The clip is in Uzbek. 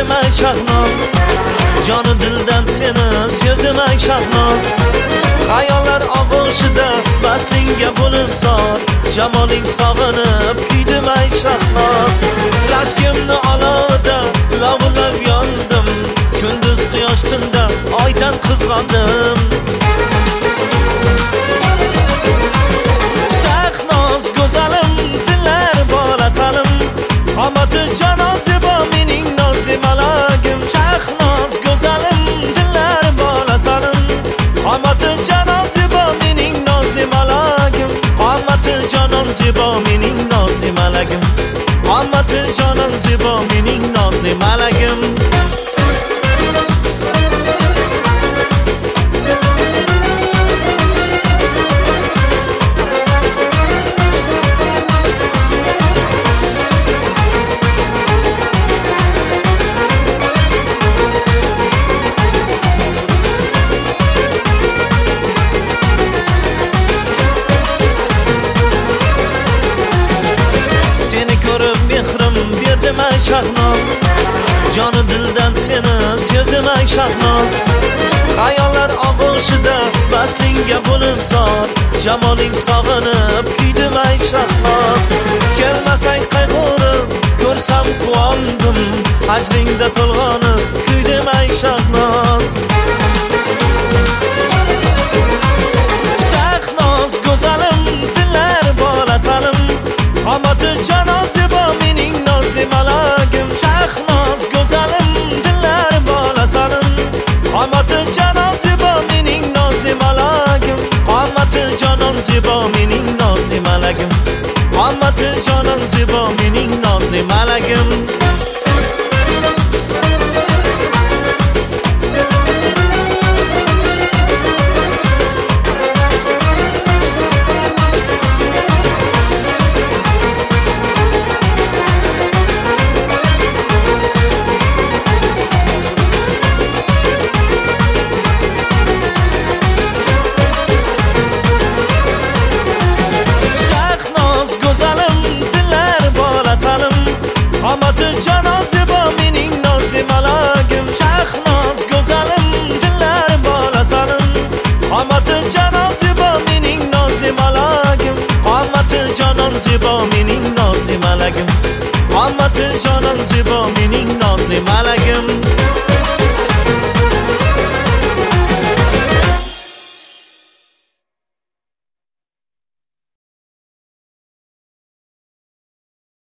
berdim ay Shahnoz. Joni dildan seni sevdim ay Shahnoz. Xayollar og'ushida bastingga bo'lib zor, jamoling sog'inib kuydim ay Shahnoz. Rashkimni olovida lovillab yondim, kunduz quyosh tunda oydan qizg'ondim. Shahnoz go'zalim, dillar bolasalim, qomati jonon zebo mening nozli malagim. Shahnoz go'zalim, dillar bolasalim, qomati jonon zebo mening nozli malagim. Qomati jonon zebo mening nozli malagim. Qomati jonon zebo mening nozli malagim. Berdim ay Shahnoz, joni dildan seni sevdim ay Shahnoz. Xayollar og'ushida bastingga bo'lib zor, jamoling sog'inib kuydim ay Shahnoz. Kelmasang qayg'urib, ko'rsam quvondim, hajringda to'lg'onib kuydim ay Shahnoz. Shahnoz go'zalim, dillar bolasalim, qomati jonon zebo mening nozli malagim. Shahnoz go'zalim, dillar bolasalim, qomati jonon zebo mening nozli malagim. Qomati jonon zebo mening nozli malagim. Qomati jonon zebo mening nozli malagim. Qomati jonon zebo mening nozli malagim. Shahnoz go'zalim, dillar bolasalim, qomati jonon zebo mening nozli malagim. Qomati jonon zebo mening nozli malagim. Qomati jonon zebo mening nozli malagim.